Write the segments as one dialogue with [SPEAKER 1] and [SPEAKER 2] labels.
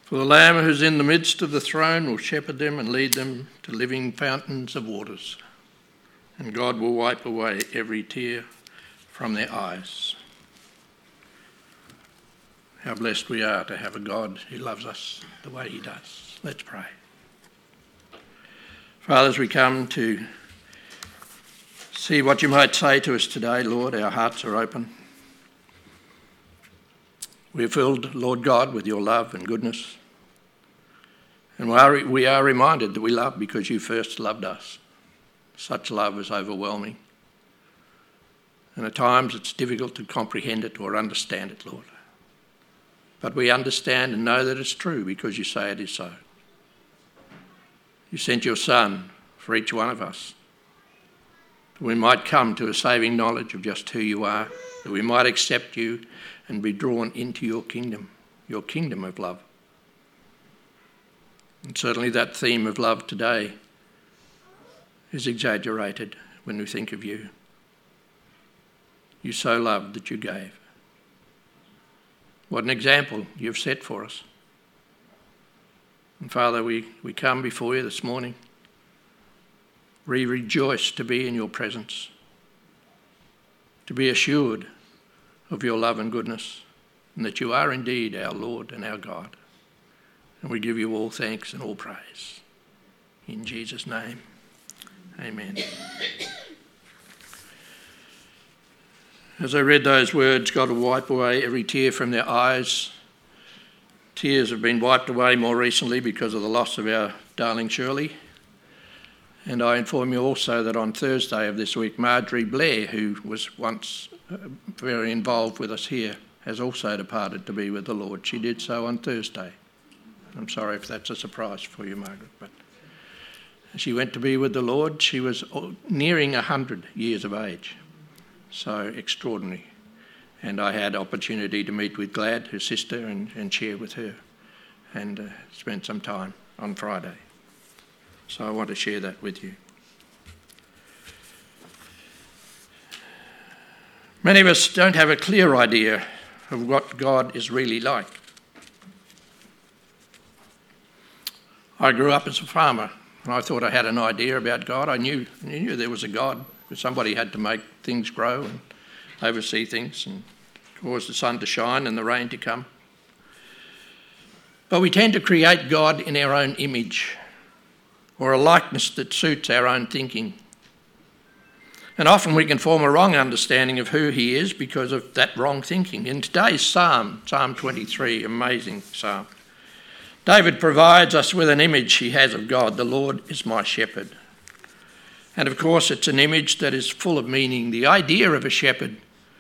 [SPEAKER 1] For the Lamb who is in the midst of the throne will shepherd them and lead them to living fountains of waters, and God will wipe away every tear from their eyes. How blessed we are to have a God who loves us the way he does. Let's pray. Father, as we come to see what you might say to us today, Lord, our hearts are open. We are filled, Lord God, with your love and goodness. And we are reminded that we love because you first loved us. Such love is overwhelming. And at times it's difficult to comprehend it or understand it, Lord. But we understand and know that it's true because you say it is so. You sent your Son for each one of us, that we might come to a saving knowledge of just who you are, that we might accept you and be drawn into your kingdom of love. And certainly that theme of love today is exaggerated when we think of you. You so loved that you gave. What an example you've set for us. And Father, we come before you this morning. We rejoice to be in your presence, to be assured of your love and goodness, and that you are indeed our Lord and our God. And we give you all thanks and all praise. In Jesus' name, amen. As I read those words, God will wipe away every tear from their eyes. Tears have been wiped away more recently because of the loss of our darling Shirley. And I inform you also that on Thursday of this week, Marjorie Blair, who was once very involved with us here, has also departed to be with the Lord. She did so on Thursday. I'm sorry if that's a surprise for you, Margaret, but she went to be with the Lord. She was nearing 100 years of age, so extraordinary. And I had opportunity to meet with Glad, her sister, and share with her, and spend some time on Friday. So I want to share that with you. Many of us don't have a clear idea of what God is really like. I grew up as a farmer, and I thought I had an idea about God. I knew there was a God, because somebody had to make things grow and oversee things and cause the sun to shine and the rain to come. But we tend to create God in our own image, or a likeness that suits our own thinking. And often we can form a wrong understanding of who he is because of that wrong thinking. In today's Psalm 23, amazing psalm, David provides us with an image he has of God. The Lord is my shepherd. And of course, it's an image that is full of meaning. The idea of a shepherd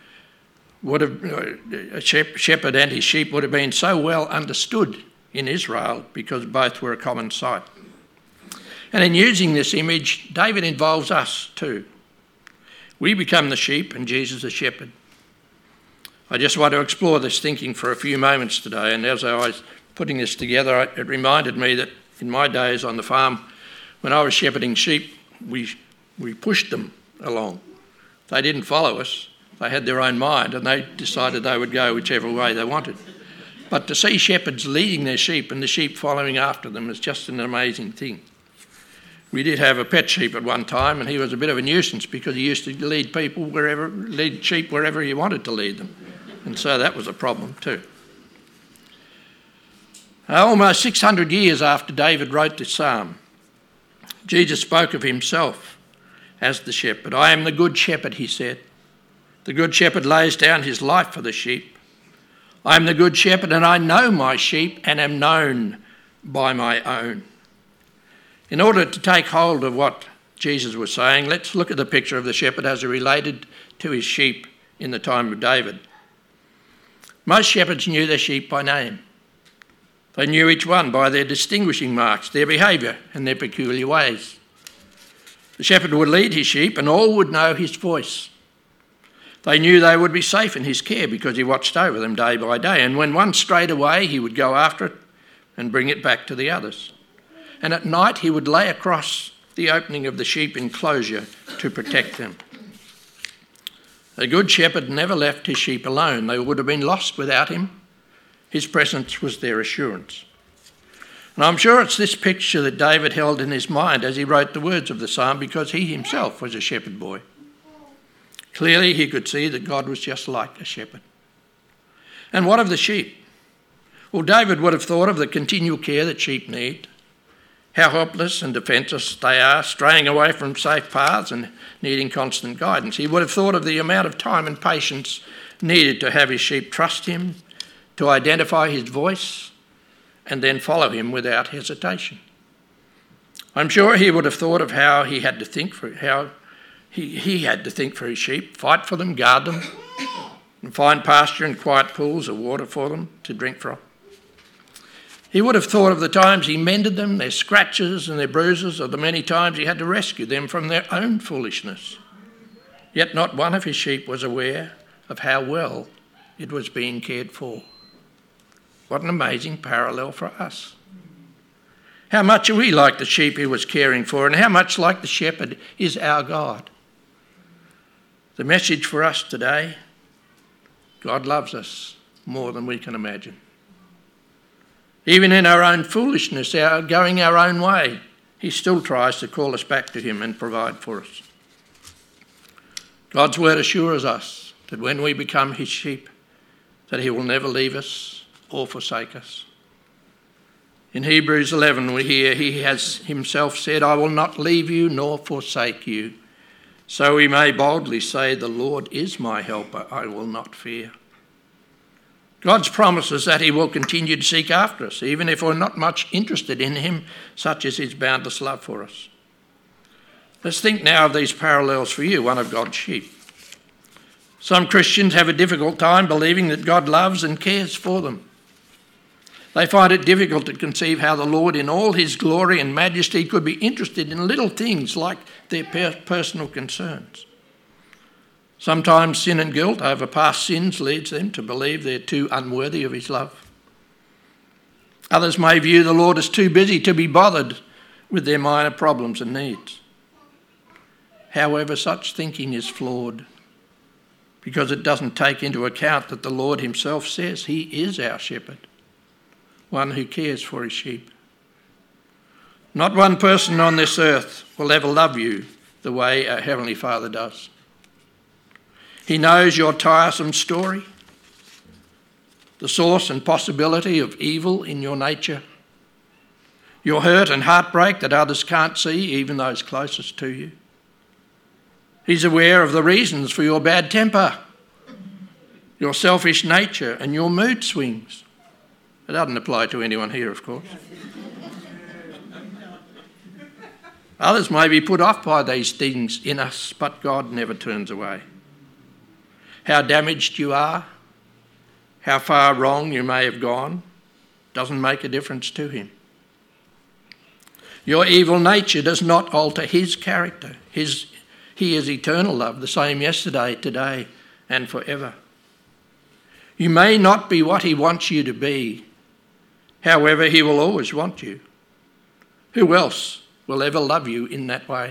[SPEAKER 1] shepherd and his sheep would have been so well understood in Israel because both were a common sight. And in using this image, David involves us too. We become the sheep and Jesus the shepherd. I just want to explore this thinking for a few moments today, and as I was putting this together, it reminded me that in my days on the farm, when I was shepherding sheep, we pushed them along. They didn't follow us. They had their own mind, and they decided they would go whichever way they wanted. But to see shepherds leading their sheep and the sheep following after them is just an amazing thing. We did have a pet sheep at one time, and he was a bit of a nuisance because he used to lead sheep wherever he wanted to lead them. And so that was a problem too. Almost 600 years after David wrote this psalm, Jesus spoke of himself as the shepherd. I am the good shepherd, he said. The good shepherd lays down his life for the sheep. I am the good shepherd, and I know my sheep and am known by my own. In order to take hold of what Jesus was saying, let's look at the picture of the shepherd as he related to his sheep in the time of David. Most shepherds knew their sheep by name. They knew each one by their distinguishing marks, their behaviour and their peculiar ways. The shepherd would lead his sheep and all would know his voice. They knew they would be safe in his care because he watched over them day by day, and when one strayed away, he would go after it and bring it back to the others. And at night he would lay across the opening of the sheep enclosure to protect them. A good shepherd never left his sheep alone. They would have been lost without him. His presence was their assurance. And I'm sure it's this picture that David held in his mind as he wrote the words of the psalm, because he himself was a shepherd boy. Clearly he could see that God was just like a shepherd. And what of the sheep? Well, David would have thought of the continual care that sheep need, how helpless and defenceless they are, straying away from safe paths and needing constant guidance. He would have thought of the amount of time and patience needed to have his sheep trust him, to identify his voice, and then follow him without hesitation. I'm sure he would have thought of how he had to think for his sheep, fight for them, guard them, and find pasture and quiet pools of water for them to drink from. He would have thought of the times he mended them, their scratches and their bruises, or the many times he had to rescue them from their own foolishness. Yet not one of his sheep was aware of how well it was being cared for. What an amazing parallel for us. How much are we like the sheep he was caring for, and how much like the shepherd is our God? The message for us today: God loves us more than we can imagine. Even in our own foolishness, going our own way, he still tries to call us back to him and provide for us. God's word assures us that when we become his sheep, that he will never leave us or forsake us. In Hebrews 11 we hear he has himself said, "I will not leave you nor forsake you." So we may boldly say, "The Lord is my helper, I will not fear." God's promise is that he will continue to seek after us, even if we're not much interested in him, such as his boundless love for us. Let's think now of these parallels for you, one of God's sheep. Some Christians have a difficult time believing that God loves and cares for them. They find it difficult to conceive how the Lord, in all his glory and majesty, could be interested in little things like their personal concerns. Sometimes sin and guilt over past sins leads them to believe they're too unworthy of his love. Others may view the Lord as too busy to be bothered with their minor problems and needs. However, such thinking is flawed, because it doesn't take into account that the Lord himself says he is our shepherd, one who cares for his sheep. Not one person on this earth will ever love you the way our Heavenly Father does. He knows your tiresome story, the source and possibility of evil in your nature, your hurt and heartbreak that others can't see, even those closest to you. He's aware of the reasons for your bad temper, your selfish nature, and your mood swings. It doesn't apply to anyone here, of course. Others may be put off by these things in us, but God never turns away. How damaged you are, how far wrong you may have gone, doesn't make a difference to him. Your evil nature does not alter his character. He is eternal love, the same yesterday, today, and forever. You may not be what he wants you to be. However, he will always want you. Who else will ever love you in that way?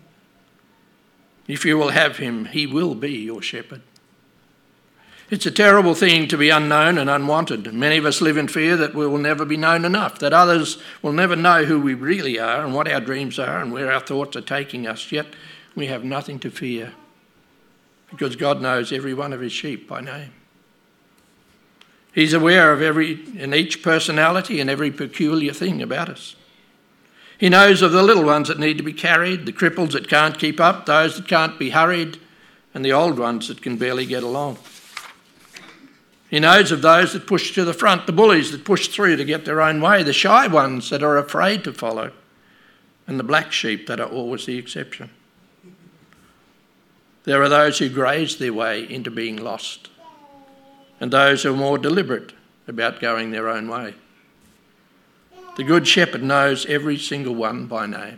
[SPEAKER 1] If you will have him, he will be your shepherd. It's a terrible thing to be unknown and unwanted. Many of us live in fear that we will never be known enough, that others will never know who we really are and what our dreams are and where our thoughts are taking us. Yet we have nothing to fear, because God knows every one of his sheep by name. He's aware of each personality and every peculiar thing about us. He knows of the little ones that need to be carried, the cripples that can't keep up, those that can't be hurried, and the old ones that can barely get along. He knows of those that push to the front, the bullies that push through to get their own way, the shy ones that are afraid to follow, and the black sheep that are always the exception. There are those who graze their way into being lost, and those who are more deliberate about going their own way. The Good Shepherd knows every single one by name.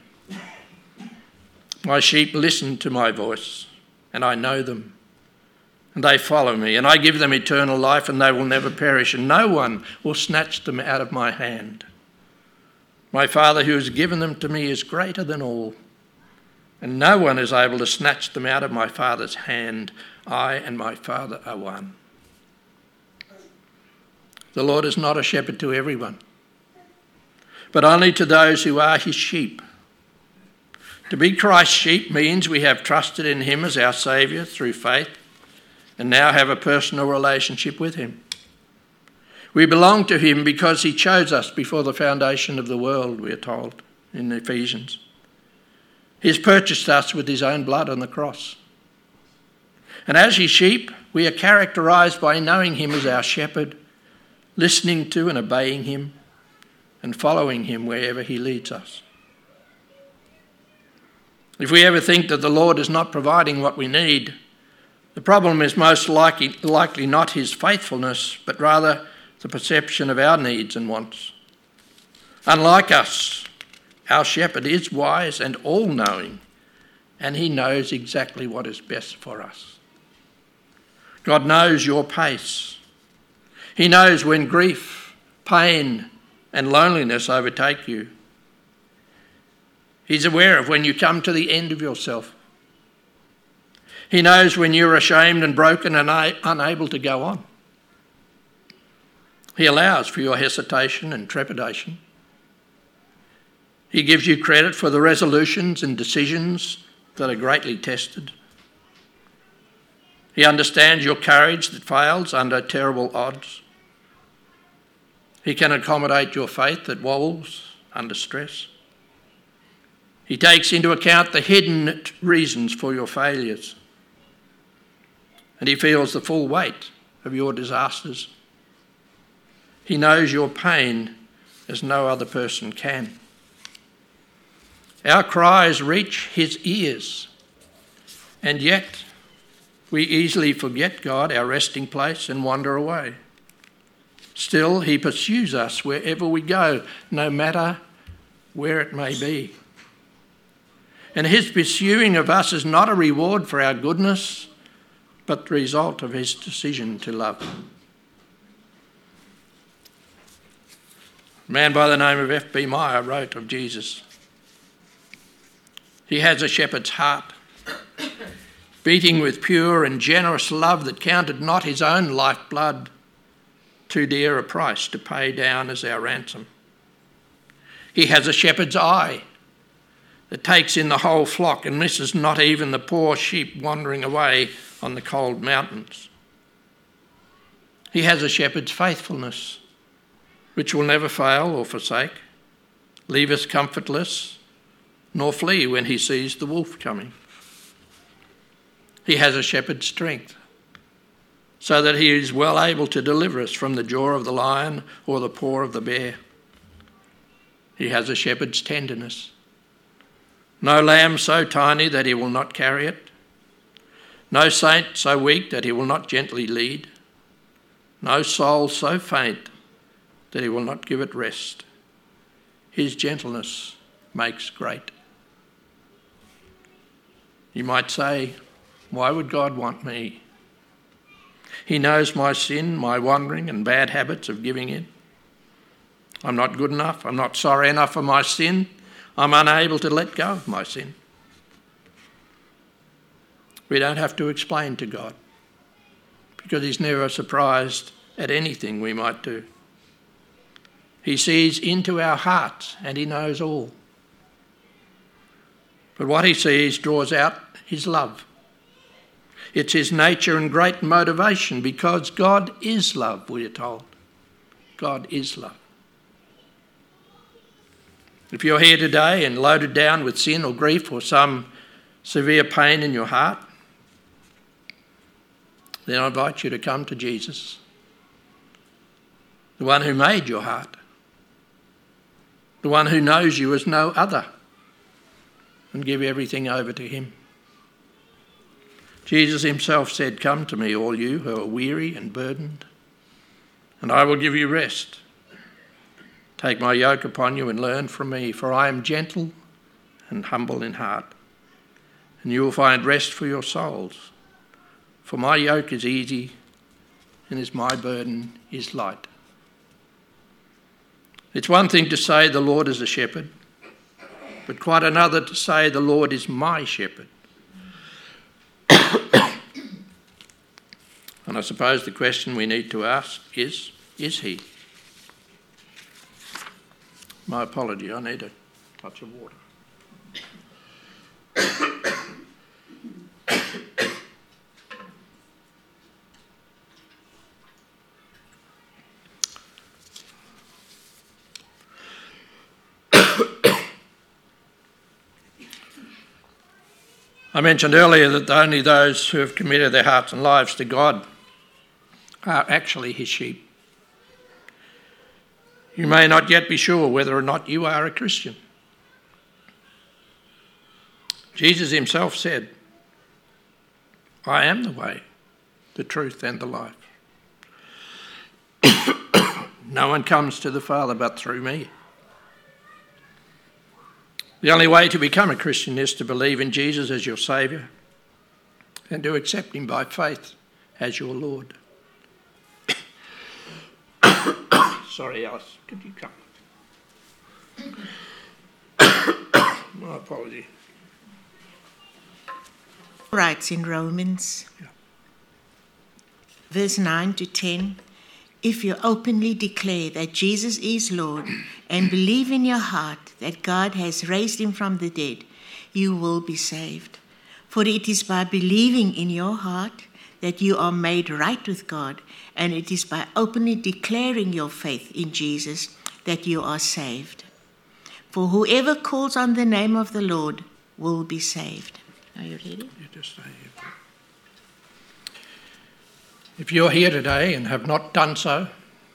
[SPEAKER 1] My sheep listen to my voice, and I know them, and they follow me, and I give them eternal life, and they will never perish, and no one will snatch them out of my hand. My Father who has given them to me is greater than all, and no one is able to snatch them out of my Father's hand. I and my Father are one. The Lord is not a shepherd to everyone. but only to those who are his sheep. To be Christ's sheep means we have trusted in him as our Saviour through faith and now have a personal relationship with him. We belong to him because he chose us before the foundation of the world, we are told in Ephesians. He's purchased us with his own blood on the cross. And as his sheep, we are characterised by knowing him as our shepherd, listening to and obeying him, and following him wherever he leads us. If we ever think that the Lord is not providing what we need, the problem is most likely not his faithfulness, but rather the perception of our needs and wants. Unlike us, our shepherd is wise and all-knowing, and he knows exactly what is best for us. God knows your pace. He knows when grief, pain, and loneliness overtake you. He's aware of when you come to the end of yourself. He knows when you're ashamed and broken and unable to go on. He allows for your hesitation and trepidation. He gives you credit for the resolutions and decisions that are greatly tested. He understands your courage that fails under terrible odds. He can accommodate your faith that wobbles under stress. He takes into account the hidden reasons for your failures. And he feels the full weight of your disasters. He knows your pain as no other person can. Our cries reach his ears, and yet we easily forget God, our resting place, and wander away. Still, he pursues us wherever we go, no matter where it may be. And his pursuing of us is not a reward for our goodness, but the result of his decision to love. A man by the name of F.B. Meyer wrote of Jesus, "He has a shepherd's heart, beating with pure and generous love that counted not his own lifeblood too dear a price to pay down as our ransom. He has a shepherd's eye that takes in the whole flock and misses not even the poor sheep wandering away on the cold mountains. He has a shepherd's faithfulness, which will never fail or forsake, leave us comfortless, nor flee when he sees the wolf coming. He has a shepherd's strength, so that he is well able to deliver us from the jaw of the lion or the paw of the bear. He has a shepherd's tenderness. No lamb so tiny that he will not carry it. No saint so weak that he will not gently lead. No soul so faint that he will not give it rest. His gentleness makes great." You might say, why would God want me? He knows my sin, my wandering and bad habits of giving in. I'm not good enough. I'm not sorry enough for my sin. I'm unable to let go of my sin. We don't have to explain to God, because he's never surprised at anything we might do. He sees into our hearts and he knows all. But what he sees draws out his love. It's his nature and great motivation, because God is love, we are told. God is love. If you're here today and loaded down with sin or grief or some severe pain in your heart, then I invite you to come to Jesus, the one who made your heart, the one who knows you as no other, and give everything over to him. Jesus himself said, "Come to me, all you who are weary and burdened, and I will give you rest. Take my yoke upon you and learn from me, for I am gentle and humble in heart, and you will find rest for your souls. For my yoke is easy and my burden is light." It's one thing to say the Lord is a shepherd, but quite another to say the Lord is my shepherd. And I suppose the question we need to ask is he? My apology, I need a touch of water. I mentioned earlier that only those who have committed their hearts and lives to God are actually his sheep. You may not yet be sure whether or not you are a Christian. Jesus himself said, I am the way, the truth and the life. No one comes to the Father but through me. The only way to become a Christian is to believe in Jesus as your Saviour and to accept him by faith as your Lord. Sorry, Alice, could you come? My apology.
[SPEAKER 2] Writes in Romans, verse 9 to 10, if you openly declare that Jesus is Lord and believe in your heart that God has raised him from the dead, you will be saved. For it is by believing in your heart that you are made right with God, and it is by openly declaring your faith in Jesus that you are saved. For whoever calls on the name of the Lord will be saved. Are you ready?
[SPEAKER 1] You just stay here. If you're here today and have not done so,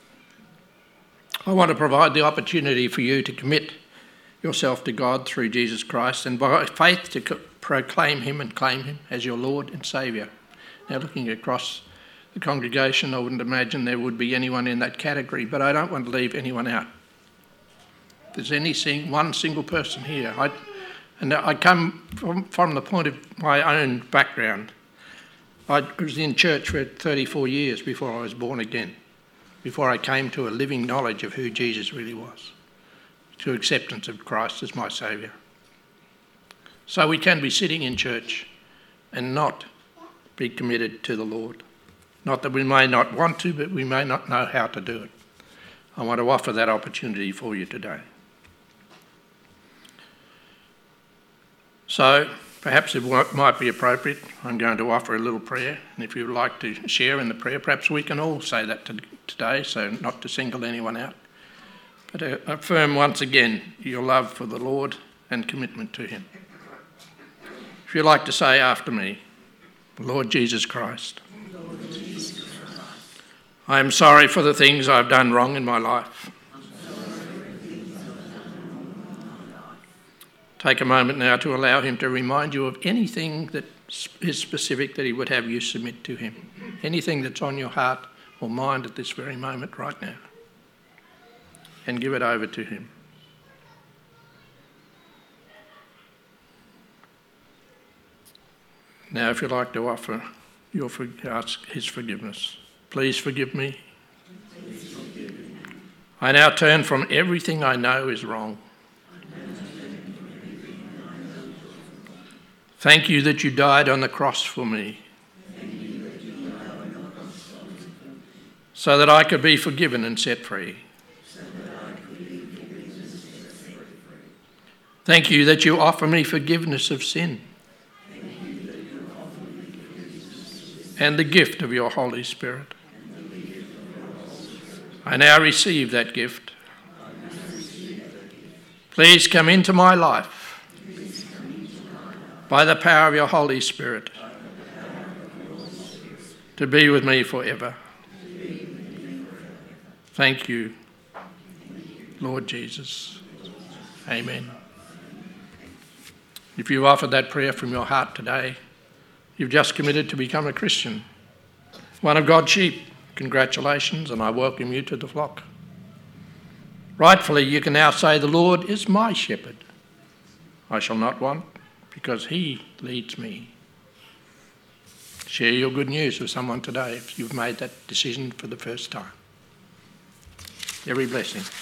[SPEAKER 1] I want to provide the opportunity for you to commit yourself to God through Jesus Christ and by faith to proclaim him and claim him as your Lord and Saviour. Now, looking across the congregation, I wouldn't imagine there would be anyone in that category, but I don't want to leave anyone out. If there's one single person here, I come from the point of my own background. I was in church for 34 years before I was born again, before I came to a living knowledge of who Jesus really was, to acceptance of Christ as my Saviour. So we can be sitting in church and not be committed to the Lord. Not that we may not want to, but we may not know how to do it. I want to offer that opportunity for you today. So perhaps it might be appropriate, I'm going to offer a little prayer, and if you would like to share in the prayer, perhaps we can all say that today, so not to single anyone out. But affirm once again your love for the Lord and commitment to him. If you'd like to say after me, Lord Jesus Christ, I am sorry for the things I've done wrong in my life. Take a moment now to allow him to remind you of anything that is specific that he would have you submit to him. Anything that's on your heart or mind at this very moment right now. And give it over to him. Now, if you'd like to offer ask his forgiveness, please forgive me. I now turn from everything I know is wrong. Thank you that you died on the cross for me, so that I could be forgiven and set free. Thank you that you offer me forgiveness of sin and the gift of your Holy Spirit. I now receive that gift. Please come into my life by the power of your Holy Spirit to be with me forever. Thank you, Lord Jesus. Amen. If you offered that prayer from your heart today, you've just committed to become a Christian, one of God's sheep. Congratulations, and I welcome you to the flock. Rightfully, you can now say, the Lord is my shepherd. I shall not want, because he leads me. Share your good news with someone today if you've made that decision for the first time. Every blessing.